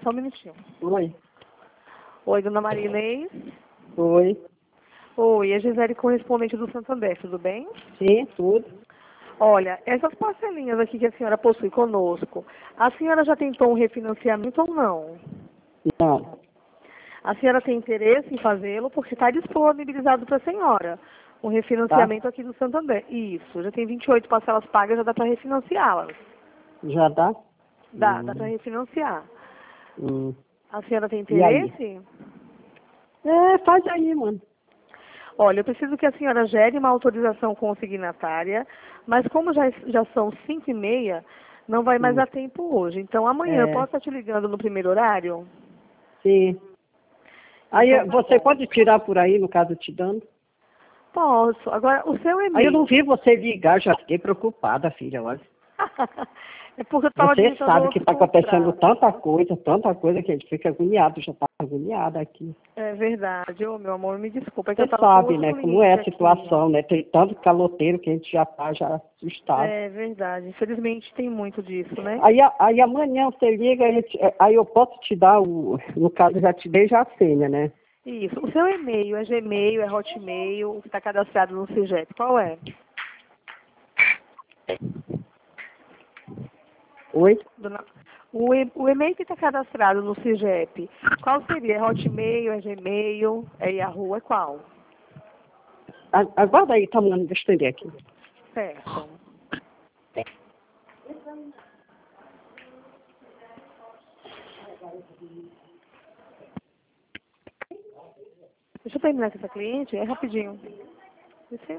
Só um minutinho. Oi. Oi, dona Maria Inês. Oi. Oi, é Gisele, correspondente do Santander, tudo bem? Sim, tudo. Olha, essas parcelinhas aqui que a senhora possui conosco, a senhora já tentou um refinanciamento ou não? Não. A senhora tem interesse em fazê-lo porque está disponibilizado para a senhora um refinanciamento Tá? aqui do Santander. Isso, já tem 28 parcelas pagas, já dá para refinanciá-las. Já dá? Dá para refinanciar. Hum. A senhora tem E aí? interesse? Faz aí, mano. Olha, eu preciso que a senhora gere uma autorização consignatária, mas como já são 5h30, não vai mais Hum. dar tempo hoje. Então, amanhã eu posso estar te ligando no primeiro horário? Sim. Aí Então, tá você bom. pode tirar por aí, no caso, te dando? Posso. Agora, o seu Aí eu não e-mail. vi você ligar, já fiquei preocupada, filha, olha. É porque eu estava Você digitando sabe que outro está acontecendo contrato. tanta coisa que a gente fica agoniado, já está agoniada aqui. É verdade. Ô, meu amor, me desculpa, é que eu Você estava com sabe, outro né, como é cliente a aqui. situação, né? Tem tanto caloteiro que a gente já está já assustado. É verdade. Infelizmente tem muito disso, né? Aí amanhã você liga, aí eu posso te dar no caso, já te dei já a senha, né? Isso. O seu e-mail é Gmail, é Hotmail, o que está cadastrado no CIGEP. Qual é? Oi? O e-mail que está cadastrado no CIGEP, qual seria? É Hotmail, é Gmail, é Yahoo, é qual? Aguarda aí, tá, mano, deixa eu entender aqui. Certo. Deixa eu terminar com essa cliente, é rapidinho. Você...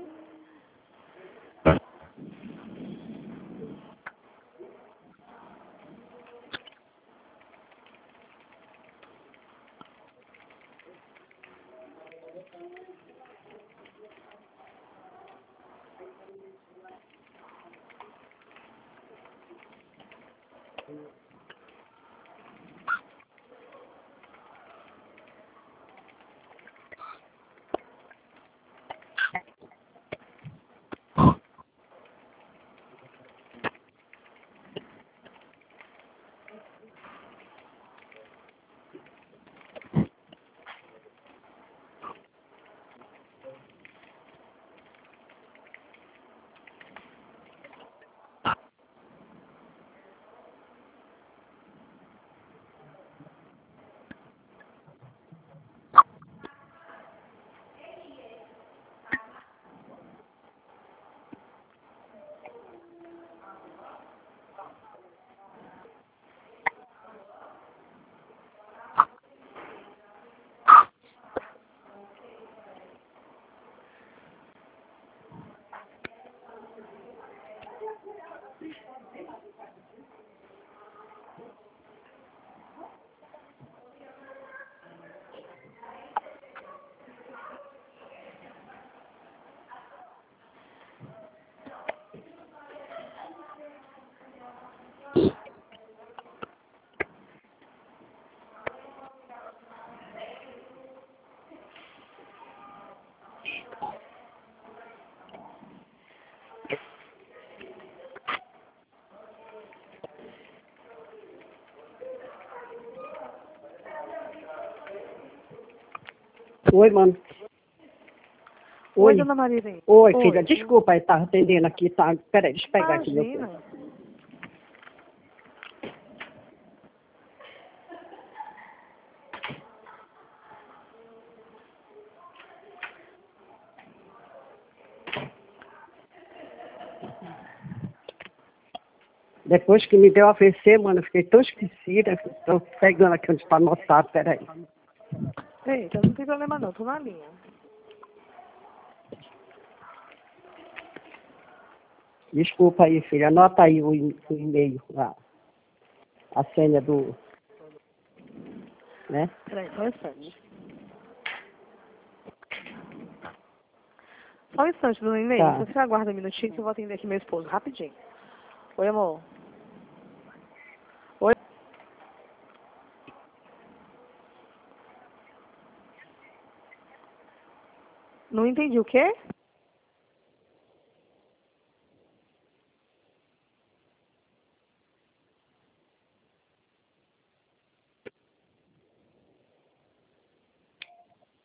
Oi, mano. Oi, Oi. dona Marilene. Oi, filha, desculpa, aí tá atendendo aqui, tá? Peraí, deixa eu pegar aqui meu Imagina. coisa. Depois que me deu AVC, mano, eu fiquei tão esquecida. Tô pegando aqui onde tá anotado, peraí. Eita, não tem problema não, tô na linha. Desculpa aí, filha, anota aí o e-mail, a senha do, né? Peraí, só um instante. Só um instante, dona Inês. Tá. Você aguarda um minutinho que eu vou atender aqui meu esposo, rapidinho. Oi, amor. Oi. Não entendi o quê?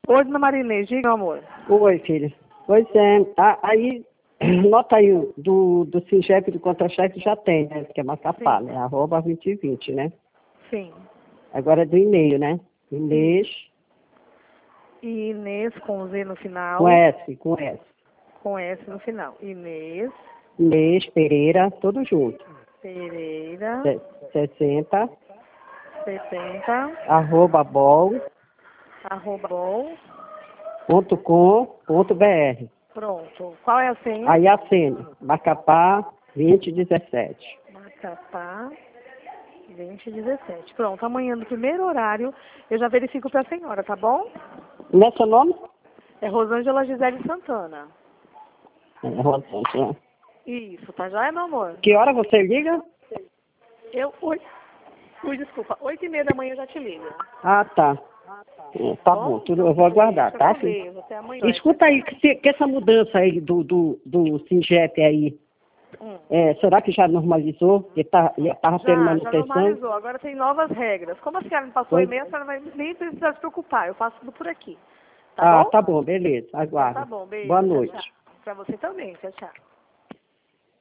Oi, dona Marinês, diga, meu amor. Oi, filha. Pois é, aí, nota aí, do Singep e do contra-cheque já tem, né? Que é Macapá, Sim. né? @2020, né? Sim. Agora é do e-mail, né? Inês, E Inês com Z no final. com S, com S. Com S no final. Inês Inês Pereira, tudo junto. Pereira 60, 70 @bol.com.br. @bol. Pronto. Qual é a senha? Aí a senha, Macapá 2017. Macapá 2017. Pronto, amanhã no primeiro horário eu já verifico para a senhora, tá bom? Não é seu nome? É Rosângela Gisele Santana. É, Rosângela. Isso, tá já, meu amor? Que hora você liga? Desculpa, 8h30 da manhã eu já te ligo. Ah, tá. Tá bom, tudo, eu vou aguardar, tá, filho? Beijo, até amanhã. Escuta aí, que essa mudança aí do Singep aí, será que já normalizou? Que tava tendo Já manutenção? normalizou, agora tem novas regras. Como a senhora me passou o Pois- e-mail, a senhora vai nem precisar se preocupar, eu faço tudo por aqui. Tá bom? Tá bom, beleza, Então aguardo. tá bom, beijo. Boa Tchau, noite. tchau. Pra você também, tchau, tchau.